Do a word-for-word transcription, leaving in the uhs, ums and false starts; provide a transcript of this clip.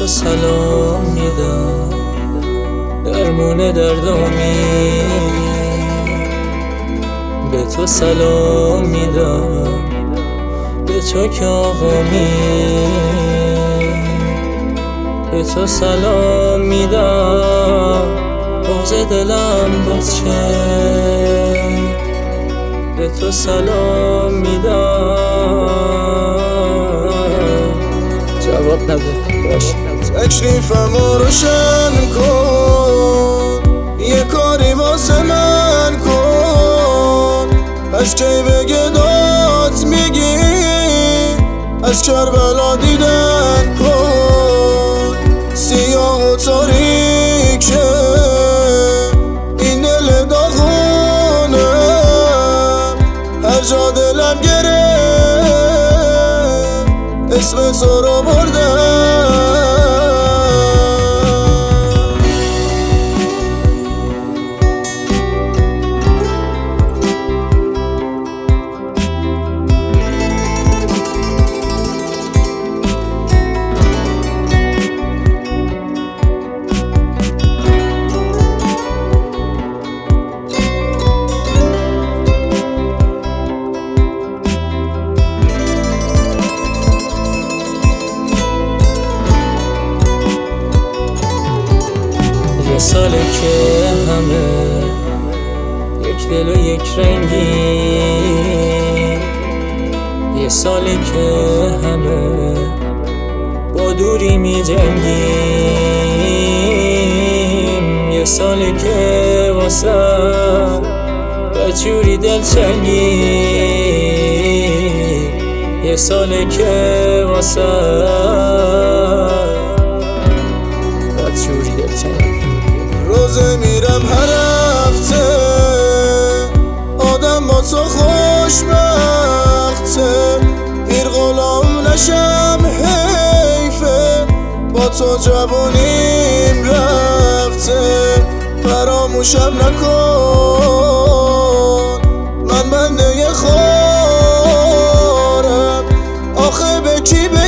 سلام میدم، درمون دردامی. به تو سلام میدم، به تو که آقامی. به تو سلام میدم، بغض دلم باز شه. به تو سلام میدم، جواب نده باشه. تکلیفمو روشن کن، یه کاری واسه من کن. از کی بگه داد میگی، از کربلا دیدن کن. سیاه و تاریکه این دل داغونه، هر جا دلم گرفت اسم تو رو بردم. یه ساله که همه یک دل و یک رنگی، یه ساله که همه با دوری می جنگیم. یه ساله که واسه بچوری دلچنگی، یه ساله که واسه بچوری دلچنگی. روزه میرم هر هفته، آدم با تو خوشبخته. پیر غلام نشم حیفه، با تو جوانیم رفته. فراموشم نکن، من بنده خارم. آخه به کی